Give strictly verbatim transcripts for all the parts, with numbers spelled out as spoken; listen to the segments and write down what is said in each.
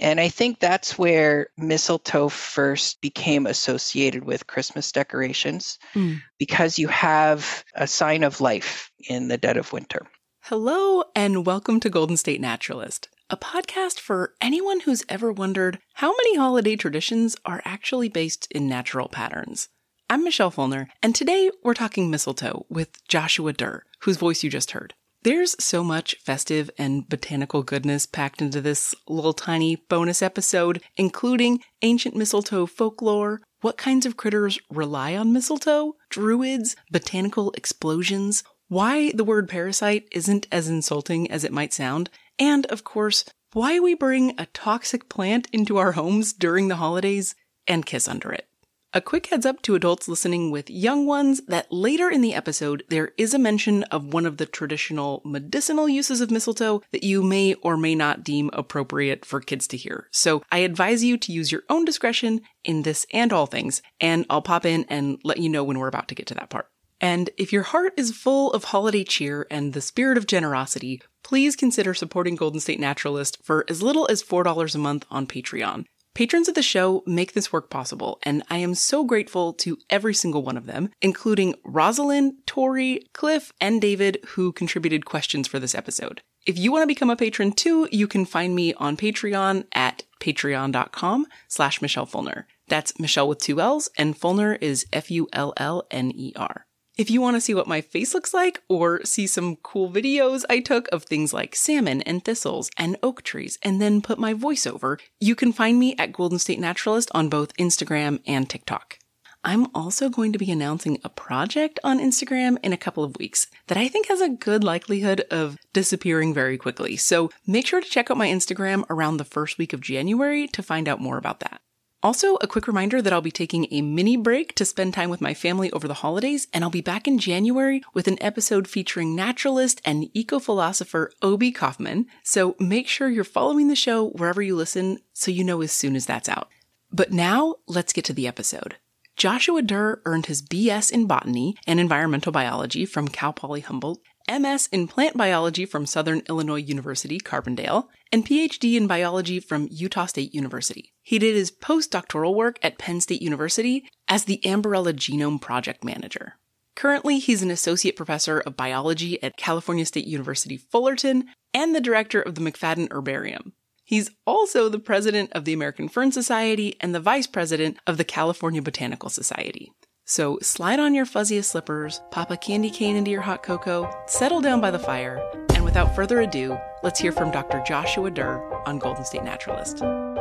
And I think that's where mistletoe first became associated with Christmas decorations mm. because you have a sign of life in the dead of winter. Hello, and welcome to Golden State Naturalist, a podcast for anyone who's ever wondered how many holiday traditions are actually based in natural patterns. I'm Michelle Fulner, and today we're talking mistletoe with Joshua Durr, whose voice you just heard. There's so much festive and botanical goodness packed into this little tiny bonus episode, including ancient mistletoe folklore, what kinds of critters rely on mistletoe, druids, botanical explosions, why the word parasite isn't as insulting as it might sound, and, of course, why we bring a toxic plant into our homes during the holidays and kiss under it. A quick heads up to adults listening with young ones that later in the episode, there is a mention of one of the traditional medicinal uses of mistletoe that you may or may not deem appropriate for kids to hear. So I advise you to use your own discretion in this and all things, and I'll pop in and let you know when we're about to get to that part. And if your heart is full of holiday cheer and the spirit of generosity, please consider supporting Golden State Naturalist for as little as four dollars a month on Patreon. Patrons of the show make this work possible, and I am so grateful to every single one of them, including Rosalind, Tori, Cliff, and David, who contributed questions for this episode. If you want to become a patron too, you can find me on Patreon at patreon.com slash Michelle Fulner. That's Michelle with two L's, and Fulner is F U L L N E R. If you want to see what my face looks like or see some cool videos I took of things like salmon and thistles and oak trees and then put my voice over, you can find me at Golden State Naturalist on both Instagram and TikTok. I'm also going to be announcing a project on Instagram in a couple of weeks that I think has a good likelihood of disappearing very quickly. So make sure to check out my Instagram around the first week of January to find out more about that. Also, a quick reminder that I'll be taking a mini break to spend time with my family over the holidays, and I'll be back in January with an episode featuring naturalist and eco-philosopher Obi Kaufman, so make sure you're following the show wherever you listen so you know as soon as that's out. But now, let's get to the episode. Joshua Durr earned his B S in Botany and Environmental Biology from Cal Poly Humboldt, M S in Plant Biology from Southern Illinois University, Carbondale, and P H D in Biology from Utah State University. He did his postdoctoral work at Penn State University as the Ambarella Genome Project Manager. Currently, he's an associate professor of biology at California State University, Fullerton, and the director of the McFadden Herbarium. He's also the president of the American Fern Society and the vice president of the California Botanical Society. So slide on your fuzziest slippers, pop a candy cane into your hot cocoa, settle down by the fire, and without further ado, let's hear from Doctor Joshua Durr on Golden State Naturalist.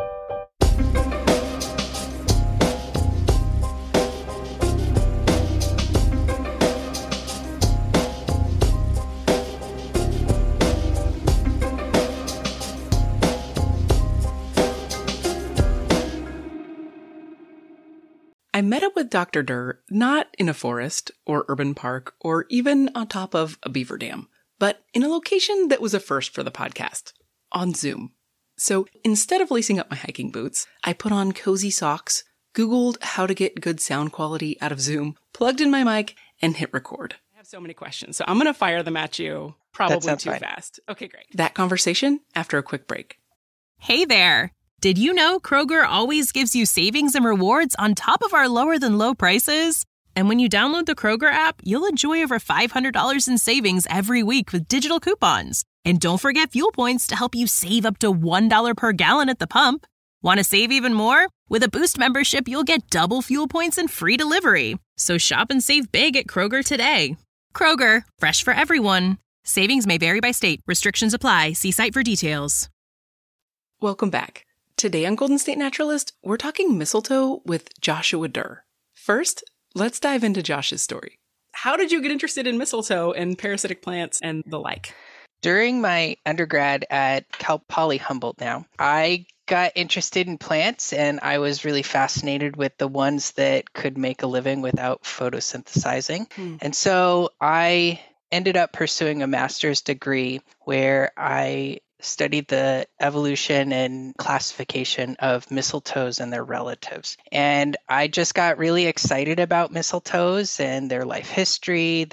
I met up with Doctor Durr not in a forest or urban park or even on top of a beaver dam, but in a location that was a first for the podcast, on Zoom. So instead of lacing up my hiking boots, I put on cozy socks, Googled how to get good sound quality out of Zoom, plugged in my mic, and hit record. I have so many questions, so I'm going to fire them at you probably too fine. fast. Okay, great. That conversation after a quick break. Hey there. Did you know Kroger always gives you savings and rewards on top of our lower than low prices? And when you download the Kroger app, you'll enjoy over five hundred dollars in savings every week with digital coupons. And don't forget fuel points to help you save up to one dollar per gallon at the pump. Want to save even more? With a Boost membership, you'll get double fuel points and free delivery. So shop and save big at Kroger today. Kroger, fresh for everyone. Savings may vary by state. Restrictions apply. See site for details. Welcome back. Today on Golden State Naturalist, we're talking mistletoe with Joshua Durr. First, let's dive into Josh's story. How did you get interested in mistletoe and parasitic plants and the like? During my undergrad at Cal Poly Humboldt now, I got interested in plants and I was really fascinated with the ones that could make a living without photosynthesizing. Hmm. And so I ended up pursuing a master's degree where I studied the evolution and classification of mistletoes and their relatives. And I just got really excited about mistletoes and their life history, their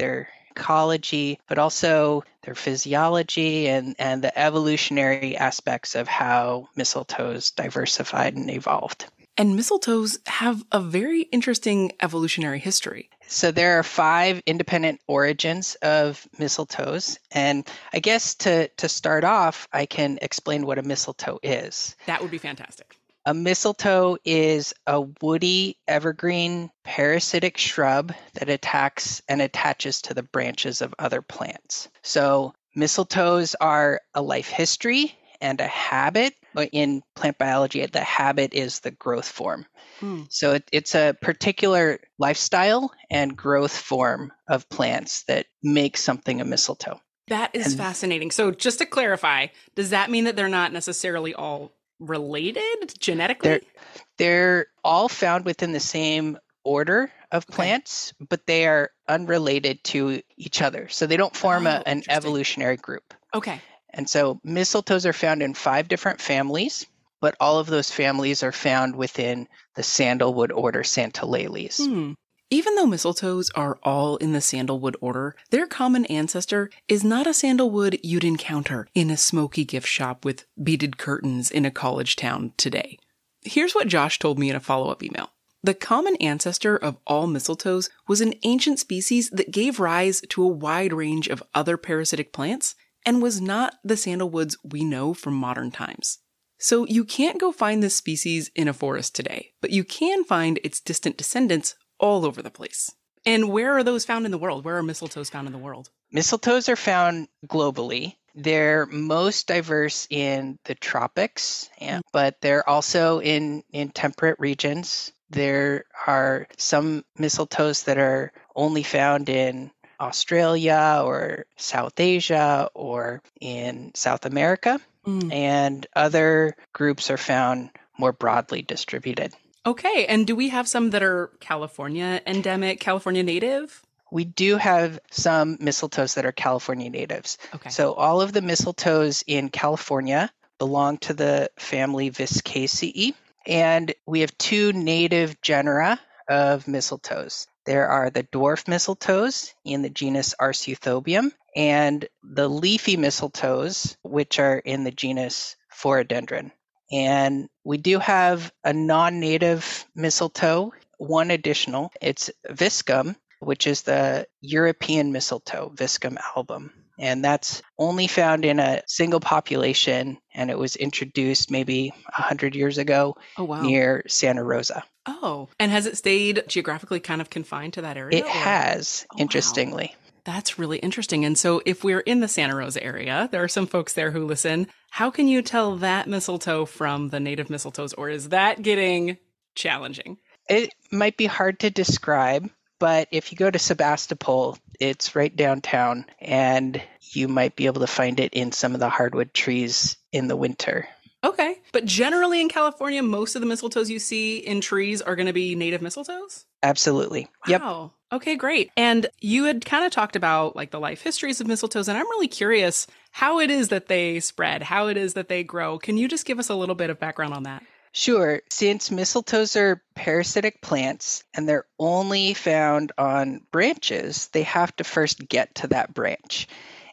ecology, but also their physiology and, and the evolutionary aspects of how mistletoes diversified and evolved. And mistletoes have a very interesting evolutionary history. So there are five independent origins of mistletoes. And I guess to, to start off, I can explain what a mistletoe is. That would be fantastic. A mistletoe is a woody evergreen parasitic shrub that attacks and attaches to the branches of other plants. So mistletoes are a life history and a habit. In plant biology, the habit is the growth form. Mm. So it, it's a particular lifestyle and growth form of plants that make something a mistletoe. That is and, fascinating. So just to clarify, does that mean that they're not necessarily all related genetically? They're, they're all found within the same order of plants, okay. but they are unrelated to each other. So they don't form oh, a, an evolutionary group. Okay. And so mistletoes are found in five different families, but all of those families are found within the sandalwood order Santalates. Hmm. Even though mistletoes are all in the sandalwood order, their common ancestor is not a sandalwood you'd encounter in a smoky gift shop with beaded curtains in a college town today. Here's what Josh told me in a follow-up email. The common ancestor of all mistletoes was an ancient species that gave rise to a wide range of other parasitic plants and was not the sandalwoods we know from modern times. So you can't go find this species in a forest today, but you can find its distant descendants all over the place. And where are those found in the world? Where are mistletoes found in the world? Mistletoes are found globally. They're most diverse in the tropics, and, but they're also in, in temperate regions. There are some mistletoes that are only found in Australia or South Asia or in South America, mm. and other groups are found more broadly distributed. Okay, and do we have some that are California endemic, California native? We do have some mistletoes that are California natives. Okay. So all of the mistletoes in California belong to the family Viscaceae, and we have two native genera of mistletoes. There are the dwarf mistletoes in the genus Arceuthobium and the leafy mistletoes, which are in the genus Phoradendron. And we do have a non-native mistletoe, one additional. It's Viscum, which is the European mistletoe, Viscum album. And that's only found in a single population, and it was introduced maybe one hundred years ago oh, wow. near Santa Rosa. Oh, and has it stayed geographically kind of confined to that area? It or? has, oh, interestingly. Wow. That's really interesting. And so if we're in the Santa Rosa area, there are some folks there who listen. How can you tell that mistletoe from the native mistletoes, or is that getting challenging? It might be hard to describe, but if you go to Sebastopol, it's right downtown, and you might be able to find it in some of the hardwood trees in the winter. Okay. But generally in California, most of the mistletoes you see in trees are going to be native mistletoes? Absolutely. Wow. Yep. Okay, great. And you had kind of talked about like the life histories of mistletoes, and I'm really curious how it is that they spread, how it is that they grow. Can you just give us a little bit of background on that? Sure. Since mistletoes are parasitic plants and they're only found on branches, they have to first get to that branch.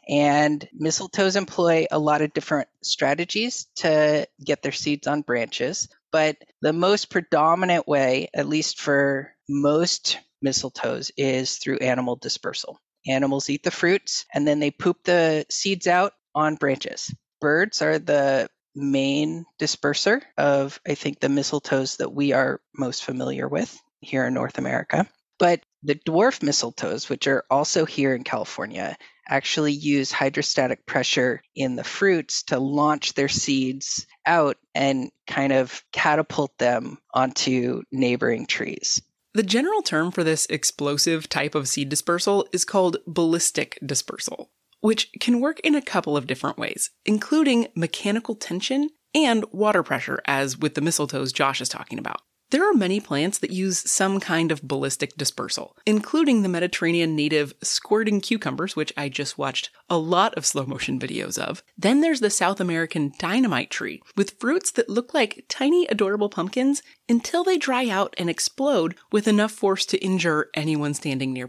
And mistletoes employ a lot of different strategies to get their seeds on branches. But the most predominant way, at least for most mistletoes, is through animal dispersal. Animals eat the fruits and then they poop the seeds out on branches. Birds are the main disperser of, I think, the mistletoes that we are most familiar with here in North America. But the dwarf mistletoes, which are also here in California, actually use hydrostatic pressure in the fruits to launch their seeds out and kind of catapult them onto neighboring trees. The general term for this explosive type of seed dispersal is called ballistic dispersal, which can work in a couple of different ways, including mechanical tension and water pressure, as with the mistletoes Josh is talking about. There are many plants that use some kind of ballistic dispersal, including the Mediterranean native squirting cucumbers, which I just watched a lot of slow motion videos of. Then there's the South American dynamite tree, with fruits that look like tiny adorable pumpkins until they dry out and explode with enough force to injure anyone standing nearby.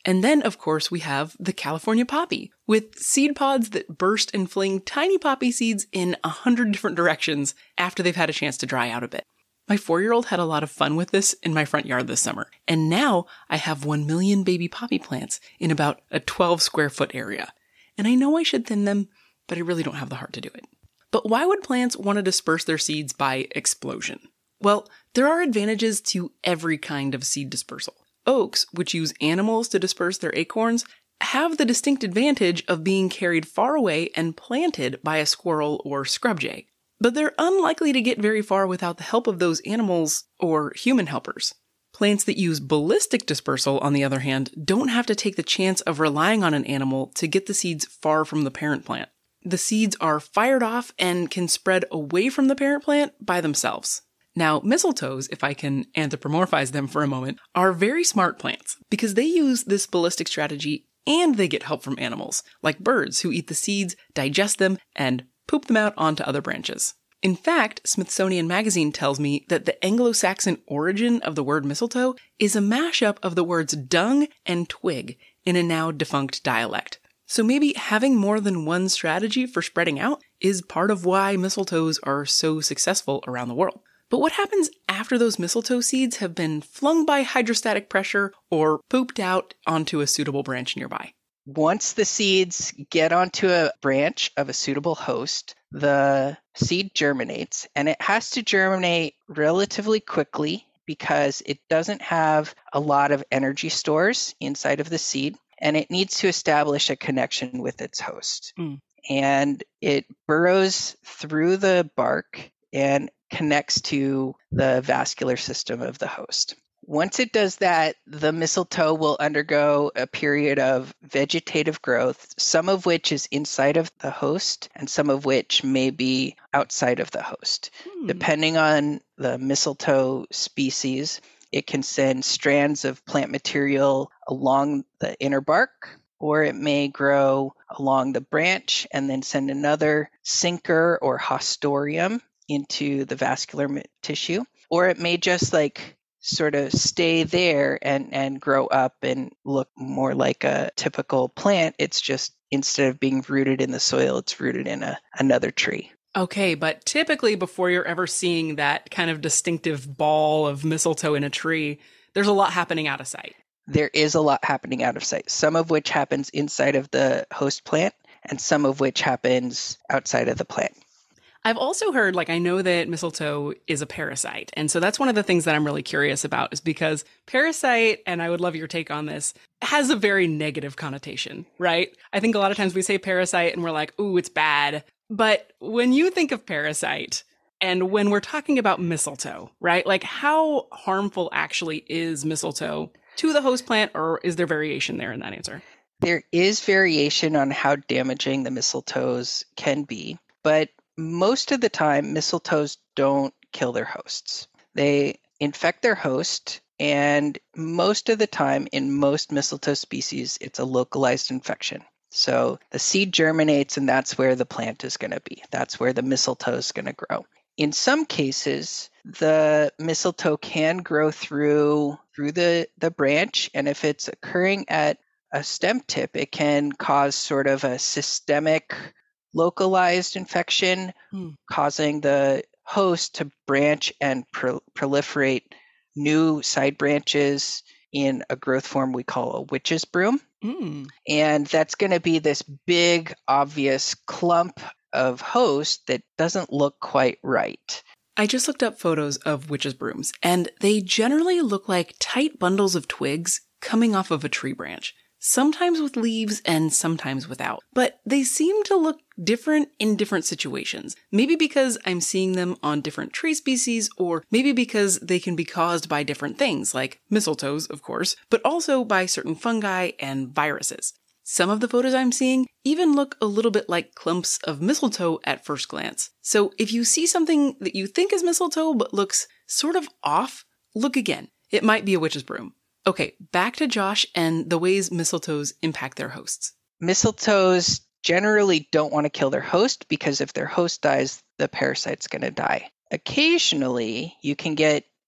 And then, of course, we have the California poppy, with seed pods that burst and fling tiny poppy seeds in a hundred different directions after they've had a chance to dry out a bit. My four-year-old had a lot of fun with this in my front yard this summer, and now I have one million baby poppy plants in about a twelve square foot area. And I know I should thin them, but I really don't have the heart to do it. But why would plants want to disperse their seeds by explosion? Well, there are advantages to every kind of seed dispersal. Oaks, which use animals to disperse their acorns, have the distinct advantage of being carried far away and planted by a squirrel or scrub jay. But they're unlikely to get very far without the help of those animals or human helpers. Plants that use ballistic dispersal, on the other hand, don't have to take the chance of relying on an animal to get the seeds far from the parent plant. The seeds are fired off and can spread away from the parent plant by themselves. Now, mistletoes, if I can anthropomorphize them for a moment, are very smart plants because they use this ballistic strategy and they get help from animals, like birds who eat the seeds, digest them, and poop them out onto other branches. In fact, Smithsonian Magazine tells me that the Anglo-Saxon origin of the word mistletoe is a mashup of the words dung and twig in a now defunct dialect. So maybe having more than one strategy for spreading out is part of why mistletoes are so successful around the world. But what happens after those mistletoe seeds have been flung by hydrostatic pressure or pooped out onto a suitable branch nearby? Once the seeds get onto a branch of a suitable host, the seed germinates, and it has to germinate relatively quickly because it doesn't have a lot of energy stores inside of the seed, and it needs to establish a connection with its host. Mm. And it burrows through the bark and connects to the vascular system of the host. Once it does that, the mistletoe will undergo a period of vegetative growth, some of which is inside of the host and some of which may be outside of the host. Hmm. Depending on the mistletoe species, it can send strands of plant material along the inner bark, or it may grow along the branch and then send another sinker or hostorium into the vascular tissue, or it may just like sort of stay there and, and grow up and look more like a typical plant. It's just instead of being rooted in the soil, it's rooted in a, another tree. Okay, but typically before you're ever seeing that kind of distinctive ball of mistletoe in a tree, there's a lot happening out of sight. There is a lot happening out of sight, some of which happens inside of the host plant and some of which happens outside of the plant. I've also heard, like, I know that mistletoe is a parasite. And so that's one of the things that I'm really curious about is because parasite, and I would love your take on this, has a very negative connotation, right? I think a lot of times we say parasite and we're like, ooh, it's bad. But when you think of parasite and when we're talking about mistletoe, right? Like how harmful actually is mistletoe to the host plant, or is there variation there in that answer? There is variation on how damaging the mistletoes can be, but most of the time, mistletoes don't kill their hosts. They infect their host, and most of the time, in most mistletoe species, it's a localized infection. So the seed germinates, and that's where the plant is going to be. That's where the mistletoe is going to grow. In some cases, the mistletoe can grow through through the, the branch, and if it's occurring at a stem tip, it can cause sort of a systemic localized infection, mm. causing the host to branch and pro- proliferate new side branches in a growth form we call a witch's broom. Mm. And that's going to be this big, obvious clump of host that doesn't look quite right. I just looked up photos of witch's brooms, and they generally look like tight bundles of twigs coming off of a tree branch. Sometimes with leaves and sometimes without. But they seem to look different in different situations. Maybe because I'm seeing them on different tree species, or maybe because they can be caused by different things, like mistletoes, of course, but also by certain fungi and viruses. Some of the photos I'm seeing even look a little bit like clumps of mistletoe at first glance. So if you see something that you think is mistletoe but looks sort of off, look again. It might be a witch's broom. Okay, back to Josh and the ways mistletoes impact their hosts. Mistletoes generally don't want to kill their host because if their host dies, the parasite's going to die. Occasionally, you can get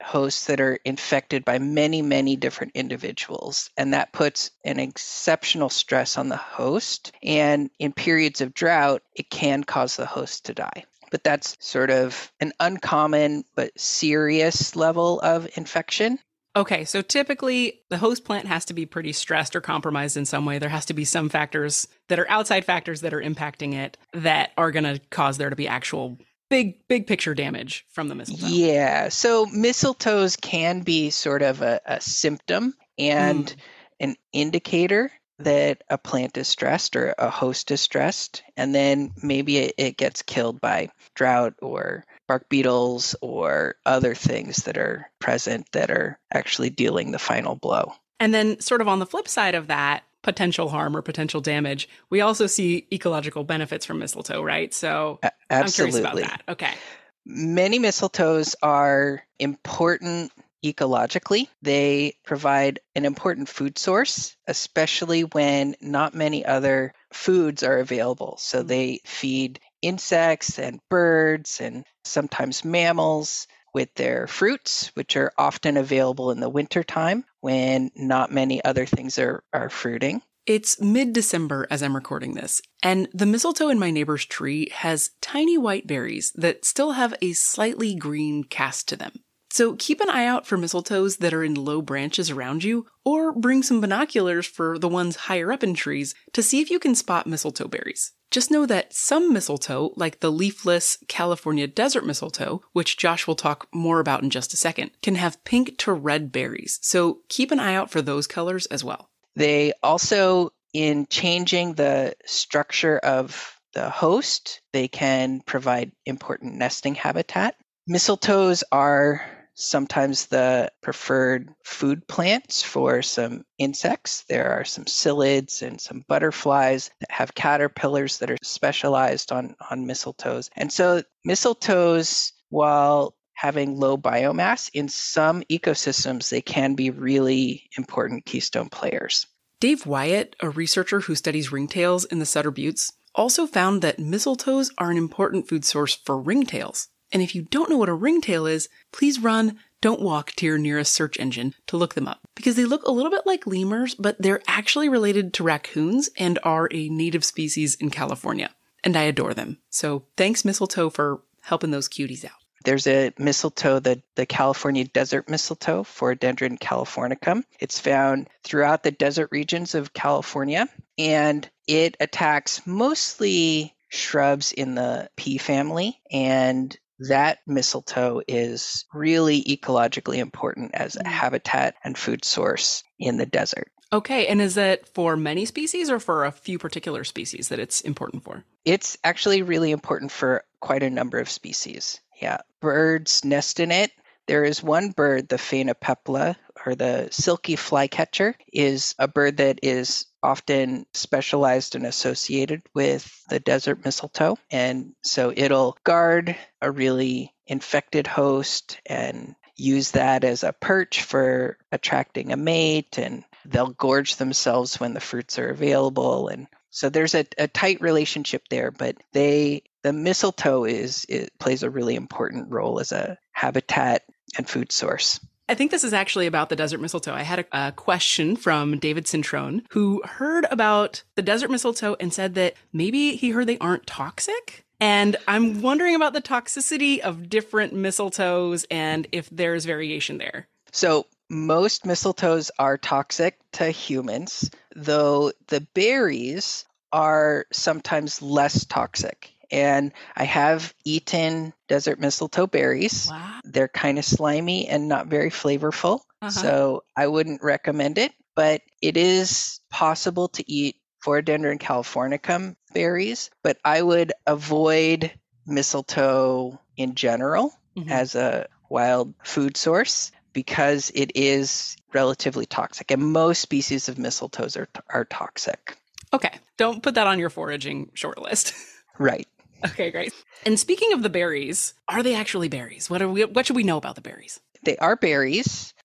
hosts that are infected by many, many different individuals. And that puts an exceptional stress on the host. And in periods of drought, it can cause the host to die. But that's sort of an uncommon but serious level of infection. Okay, so typically the host plant has to be pretty stressed or compromised in some way. There has to be some factors that are outside factors that are impacting it that are going to cause there to be actual big, big picture damage from the mistletoe. Yeah, so mistletoes can be sort of a, a symptom and mm. an indicator that a plant is stressed or a host is stressed, and then maybe it, it gets killed by drought or bark beetles or other things that are present that are actually dealing the final blow. And then sort of on the flip side of that potential harm or potential damage, we also see ecological benefits from mistletoe, right? So A- absolutely. I'm curious about that. Okay. Many mistletoes are important ecologically. They provide an important food source, especially when not many other foods are available. So they feed insects and birds and sometimes mammals with their fruits, which are often available in the wintertime when not many other things are, are fruiting. It's mid-December as I'm recording this, and the mistletoe in my neighbor's tree has tiny white berries that still have a slightly green cast to them. So keep an eye out for mistletoes that are in low branches around you, or bring some binoculars for the ones higher up in trees to see if you can spot mistletoe berries. Just know that some mistletoe, like the leafless California desert mistletoe, which Josh will talk more about in just a second, can have pink to red berries. So keep an eye out for those colors as well. They also, in changing the structure of the host, they can provide important nesting habitat. Mistletoes are sometimes the preferred food plants for some insects. There are some psyllids and some butterflies that have caterpillars that are specialized on, on mistletoes. And so mistletoes, while having low biomass, in some ecosystems, they can be really important keystone players. Dave Wyatt, a researcher who studies ringtails in the Sutter Buttes, also found that mistletoes are an important food source for ringtails. And if you don't know what a ringtail is, please run, don't walk to your nearest search engine to look them up. Because they look a little bit like lemurs, but they're actually related to raccoons and are a native species in California. And I adore them. So thanks, mistletoe, for helping those cuties out. There's a mistletoe, the, the California desert mistletoe, Phorandendron californicum. It's found throughout the desert regions of California, and it attacks mostly shrubs in the pea family, and that mistletoe is really ecologically important as a habitat and food source in the desert. Okay, and is that for many species or for a few particular species that it's important for? It's actually really important for quite a number of species. Yeah, birds nest in it. There is one bird, the phainopepla, or the silky flycatcher, is a bird that is often specialized and associated with the desert mistletoe. And so it'll guard a really infected host and use that as a perch for attracting a mate, and they'll gorge themselves when the fruits are available. And so there's a, a tight relationship there, but they the mistletoe is it plays a really important role as a habitat and food source. I think this is actually about the desert mistletoe. I had a, a question from David Cintrone, who heard about the desert mistletoe and said that maybe he heard they aren't toxic. And I'm wondering about the toxicity of different mistletoes and if there's variation there. So most mistletoes are toxic to humans, though the berries are sometimes less toxic. And I have eaten desert mistletoe berries. Wow. They're kind of slimy and not very flavorful. Uh-huh. So I wouldn't recommend it, but it is possible to eat Phorandendron californicum berries, but I would avoid mistletoe in general mm-hmm. as a wild food source because it is relatively toxic, and most species of mistletoes are, are toxic. Okay, don't put that on your foraging short list. Right. Okay, great. And speaking of the berries, are they actually berries? What are we? What should we know about the berries? They are berries.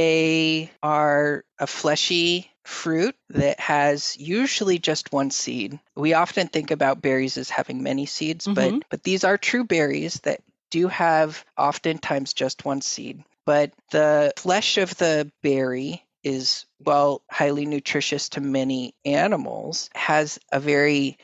They are a fleshy fruit that has usually just one seed. We often think about berries as having many seeds, mm-hmm. but but these are true berries that do have oftentimes just one seed. but the flesh of the berry is, while highly nutritious to many animals, has a very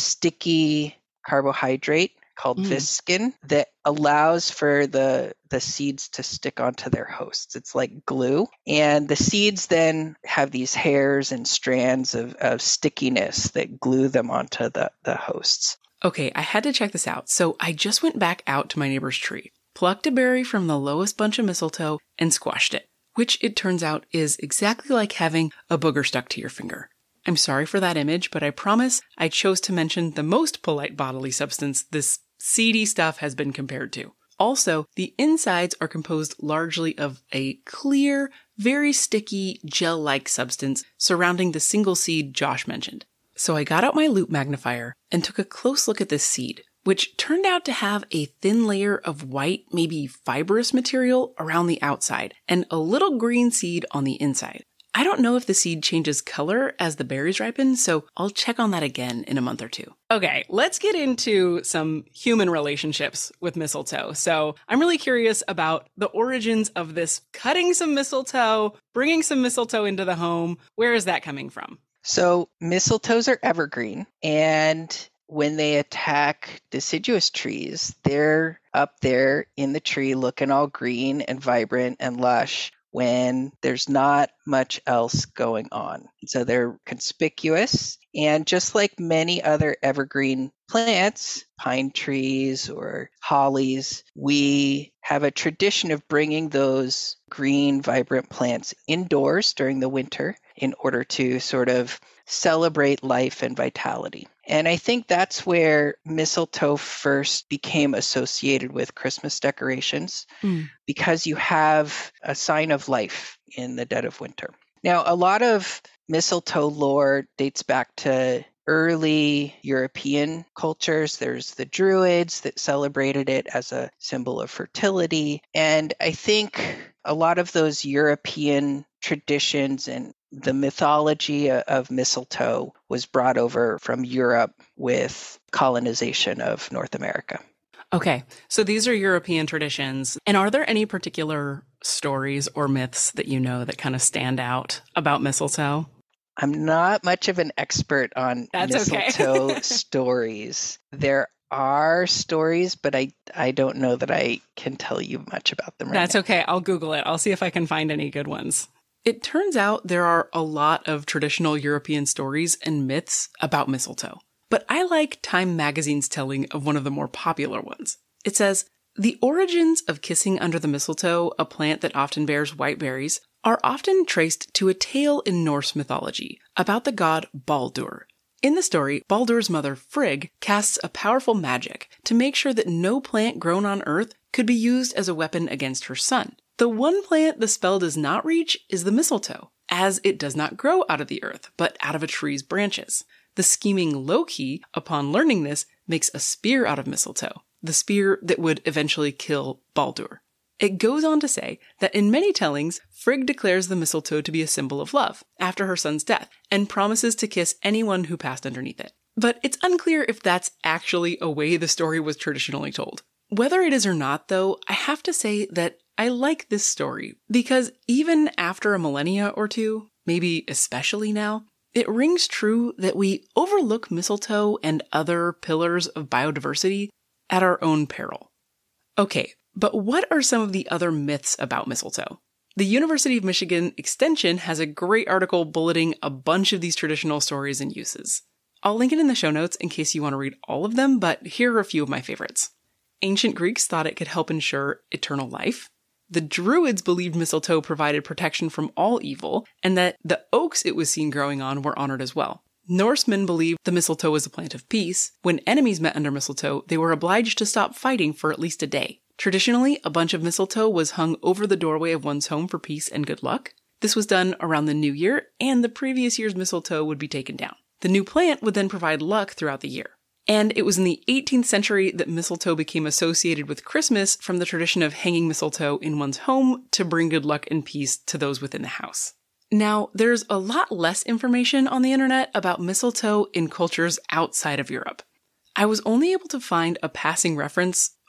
sticky carbohydrate called Mm. viscin that allows for the the seeds to stick onto their hosts. It's like glue. And the seeds then have these hairs and strands of, of stickiness that glue them onto the, the hosts. Okay, I had to check this out. So I just went back out to my neighbor's tree, plucked a berry from the lowest bunch of mistletoe, and squashed it, which it turns out is exactly like having a booger stuck to your finger. I'm sorry for that image, but I promise I chose to mention the most polite bodily substance this seedy stuff has been compared to. Also, the insides are composed largely of a clear, very sticky, gel-like substance surrounding the single seed Josh mentioned. So I got out my loop magnifier and took a close look at this seed, which turned out to have a thin layer of white, maybe fibrous material around the outside, and a little green seed on the inside. I don't know if the seed changes color as the berries ripen, so I'll check on that again in a month or two. Okay, let's get into some human relationships with mistletoe. So I'm really curious about the origins of this cutting some mistletoe, bringing some mistletoe into the home. Where is that coming from? So mistletoes are evergreen, and when they attack deciduous trees, they're up there in the tree looking all green and vibrant and lush when there's not much else going on. So they're conspicuous. And just like many other evergreen plants, pine trees or hollies, we have a tradition of bringing those green, vibrant plants indoors during the winter in order to sort of celebrate life and vitality. And I think that's where mistletoe first became associated with Christmas decorations, mm. because you have a sign of life in the dead of winter. Now, a lot of mistletoe lore dates back to early European cultures. There's the Druids that celebrated it as a symbol of fertility. And I think a lot of those European traditions and the mythology of mistletoe was brought over from Europe with colonization of North America. Okay, so these are European traditions. And are there any particular stories or myths that you know that kind of stand out about mistletoe? I'm not much of an expert on That's mistletoe okay. stories. There are stories, but I, I don't know that I can tell you much about them right That's now. okay. I'll Google it. I'll see if I can find any good ones. It turns out there are a lot of traditional European stories and myths about mistletoe. But I like Time Magazine's telling of one of the more popular ones. It says, the origins of kissing under the mistletoe, a plant that often bears white berries, are often traced to a tale in Norse mythology about the god Baldur. In the story, Baldur's mother, Frigg, casts a powerful magic to make sure that no plant grown on Earth could be used as a weapon against her son. The one plant the spell does not reach is the mistletoe, as it does not grow out of the earth, but out of a tree's branches. The scheming Loki, upon learning this, makes a spear out of mistletoe, the spear that would eventually kill Baldur. It goes on to say that in many tellings, Frigg declares the mistletoe to be a symbol of love after her son's death, and promises to kiss anyone who passed underneath it. But it's unclear if that's actually a way the story was traditionally told. Whether it is or not, though, I have to say that I like this story because even after a millennia or two, maybe especially now, it rings true that we overlook mistletoe and other pillars of biodiversity at our own peril. Okay, but what are some of the other myths about mistletoe? The University of Michigan Extension has a great article bulleting a bunch of these traditional stories and uses. I'll link it in the show notes in case you want to read all of them, but here are a few of my favorites. Ancient Greeks thought it could help ensure eternal life. The Druids believed mistletoe provided protection from all evil, and that the oaks it was seen growing on were honored as well. Norsemen believed the mistletoe was a plant of peace. When enemies met under mistletoe, they were obliged to stop fighting for at least a day. Traditionally, a bunch of mistletoe was hung over the doorway of one's home for peace and good luck. This was done around the new year, and the previous year's mistletoe would be taken down. The new plant would then provide luck throughout the year. And it was in the eighteenth century that mistletoe became associated with Christmas from the tradition of hanging mistletoe in one's home to bring good luck and peace to those within the house. Now, there's a lot less information on the internet about mistletoe in cultures outside of Europe. I was only able to find a passing reference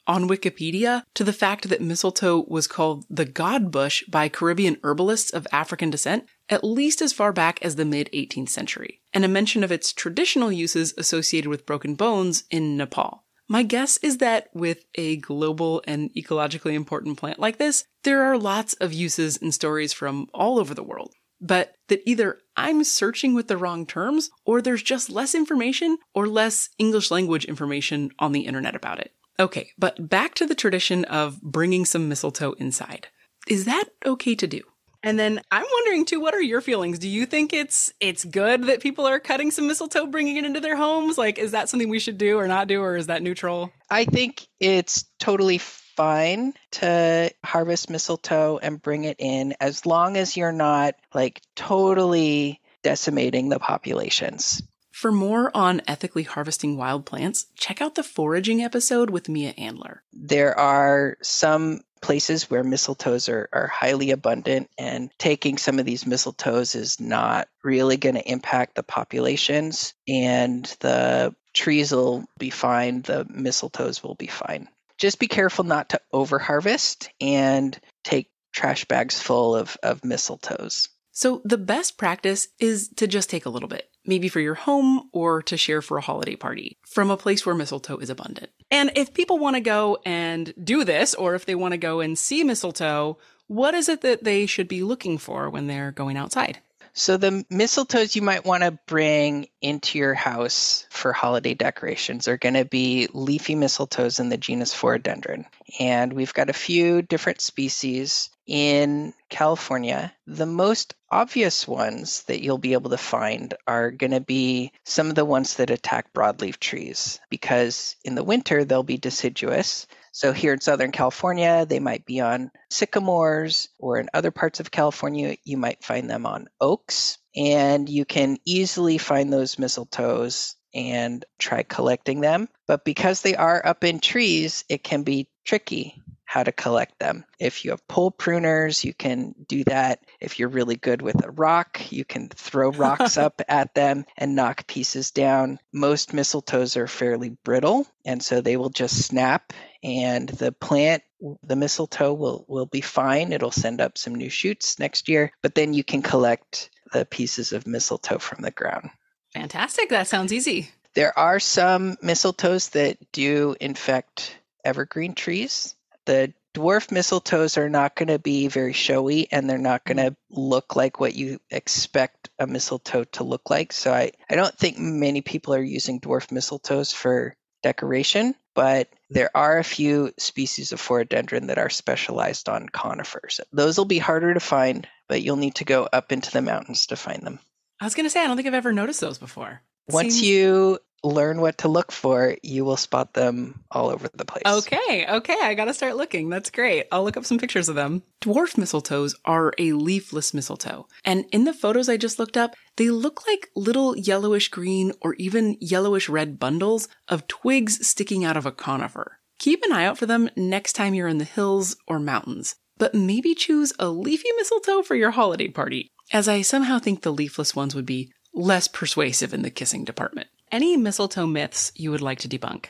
on Wikipedia to the fact that mistletoe was called the God Bush by Caribbean herbalists of African descent at least as far back as the mid-eighteenth century, and a mention of its traditional uses associated with broken bones in Nepal. My guess is that with a global and ecologically important plant like this, there are lots of uses and stories from all over the world. But that either I'm searching with the wrong terms, or there's just less information or less English language information on the internet about it. Okay, but back to the tradition of bringing some mistletoe inside. Is that okay to do? And then I'm wondering too, what are your feelings? Do you think it's it's good that people are cutting some mistletoe, bringing it into their homes? Like, is that something we should do or not do, or is that neutral? I think it's totally fine to harvest mistletoe and bring it in, as long as you're not like totally decimating the populations. For more on ethically harvesting wild plants, check out the foraging episode with Mia Andler. There are some places where mistletoes are, are highly abundant, and taking some of these mistletoes is not really going to impact the populations, and the trees will be fine, the mistletoes will be fine. Just be careful not to overharvest and take trash bags full of, of mistletoes. So the best practice is to just take a little bit, maybe for your home or to share for a holiday party, from a place where mistletoe is abundant. And if people want to go and do this, or if they want to go and see mistletoe, what is it that they should be looking for when they're going outside? So the mistletoes you might want to bring into your house for holiday decorations are going to be leafy mistletoes in the genus Phoradendron. And we've got a few different species in California. The most obvious ones that you'll be able to find are going to be some of the ones that attack broadleaf trees, because in the winter they'll be deciduous. So here in Southern California, they might be on sycamores, or in other parts of California, you might find them on oaks. And you can easily find those mistletoes and try collecting them. But because they are up in trees, it can be tricky how to collect them. If you have pole pruners, you can do that. If you're really good with a rock, you can throw rocks up at them and knock pieces down. Most mistletoes are fairly brittle, and so they will just snap, and the plant, the mistletoe will, will be fine. It'll send up some new shoots next year, but then you can collect the pieces of mistletoe from the ground. Fantastic. That sounds easy. There are some mistletoes that do infect evergreen trees. The dwarf mistletoes are not going to be very showy, and they're not going to look like what you expect a mistletoe to look like. So I, I don't think many people are using dwarf mistletoes for decoration, but there are a few species of Phoradendron that are specialized on conifers. Those will be harder to find, but you'll need to go up into the mountains to find them. I was going to say, I don't think I've ever noticed those before. Once Seems... you learn what to look for, you will spot them all over the place. Okay, okay, I gotta start looking. That's great. I'll look up some pictures of them. Dwarf mistletoes are a leafless mistletoe, and in the photos I just looked up, they look like little yellowish green or even yellowish red bundles of twigs sticking out of a conifer. Keep an eye out for them next time you're in the hills or mountains, but maybe choose a leafy mistletoe for your holiday party, as I somehow think the leafless ones would be less persuasive in the kissing department. Any mistletoe myths you would like to debunk?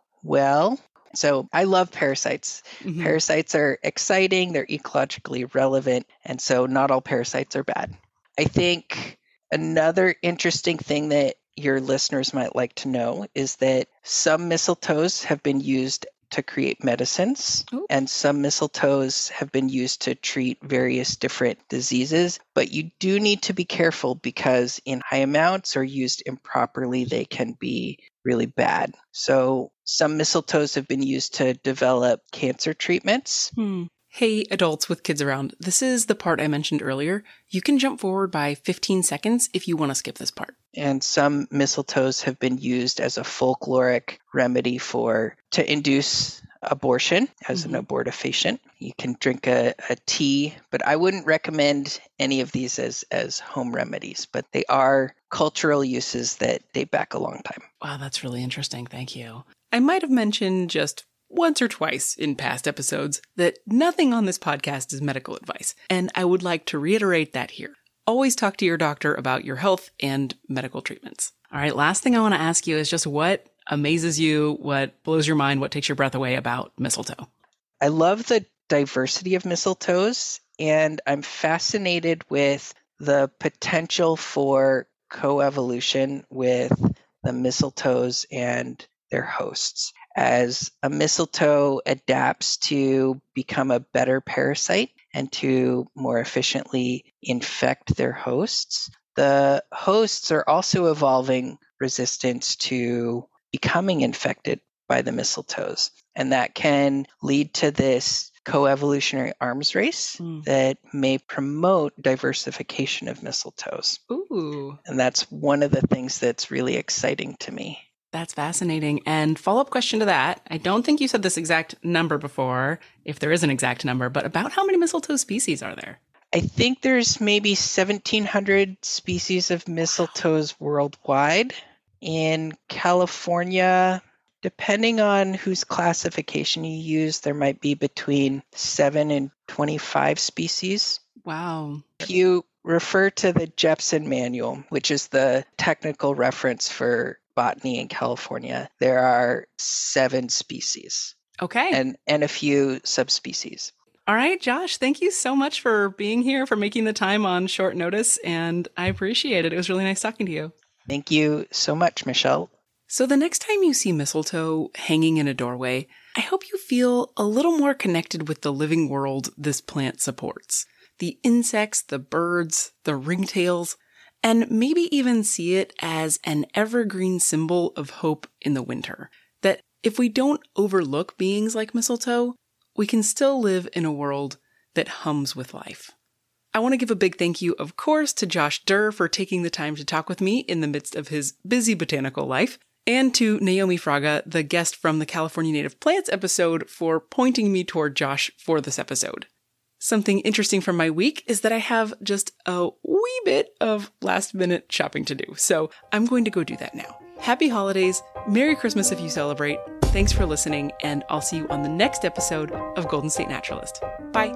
Well, so I love parasites. Mm-hmm. Parasites are exciting, they're ecologically relevant, and so not all parasites are bad. I think another interesting thing that your listeners might like to know is that some mistletoes have been used to create medicines, Ooh. and some mistletoes have been used to treat various different diseases. But you do need to be careful, because in high amounts or used improperly, they can be really bad. So some mistletoes have been used to develop cancer treatments. Hmm. Hey, adults with kids around, this is the part I mentioned earlier. You can jump forward by fifteen seconds if you want to skip this part. And some mistletoes have been used as a folkloric remedy for to induce abortion as mm-hmm. an abortifacient. You can drink a, a tea, but I wouldn't recommend any of these as, as home remedies, but they are cultural uses that date back a long time. Wow, that's really interesting. Thank you. I might have mentioned just once or twice in past episodes that nothing on this podcast is medical advice, and I would like to reiterate that here. Always talk to your doctor about your health and medical treatments. All right, last thing I want to ask you is just what amazes you, what blows your mind, what takes your breath away about mistletoe? I love the diversity of mistletoes, and I'm fascinated with the potential for coevolution with the mistletoes and their hosts. As a mistletoe adapts to become a better parasite and to more efficiently infect their hosts, the hosts are also evolving resistance to becoming infected by the mistletoes. And that can lead to this coevolutionary arms race mm. that may promote diversification of mistletoes. Ooh. And that's one of the things that's really exciting to me. That's fascinating. And follow-up question to that. I don't think you said this exact number before, if there is an exact number, but about how many mistletoe species are there? I think there's maybe seventeen hundred species of mistletoes worldwide. In California, depending on whose classification you use, there might be between seven and twenty-five species. Wow. If you refer to the Jepson Manual, which is the technical reference for botany in California, there are seven species. Okay. And and a few subspecies. All right, Josh, thank you so much for being here, for making the time on short notice, and I appreciate it. It was really nice talking to you. Thank you so much, Michelle. So the next time you see mistletoe hanging in a doorway, I hope you feel a little more connected with the living world this plant supports. The insects, the birds, the ringtails, and maybe even see it as an evergreen symbol of hope in the winter. That if we don't overlook beings like mistletoe, we can still live in a world that hums with life. I want to give a big thank you, of course, to Josh Durr for taking the time to talk with me in the midst of his busy botanical life, and to Naomi Fraga, the guest from the California Native Plants episode, for pointing me toward Josh for this episode. Something interesting from my week is that I have just a wee bit of last-minute shopping to do, so I'm going to go do that now. Happy holidays, Merry Christmas if you celebrate, thanks for listening, and I'll see you on the next episode of Golden State Naturalist. Bye!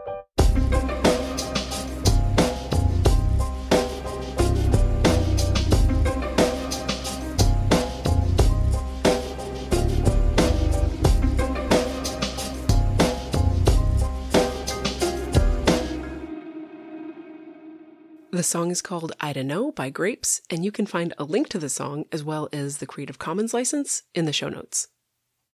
The song is called I Don't Know by Grapes, and you can find a link to the song as well as the Creative Commons license in the show notes.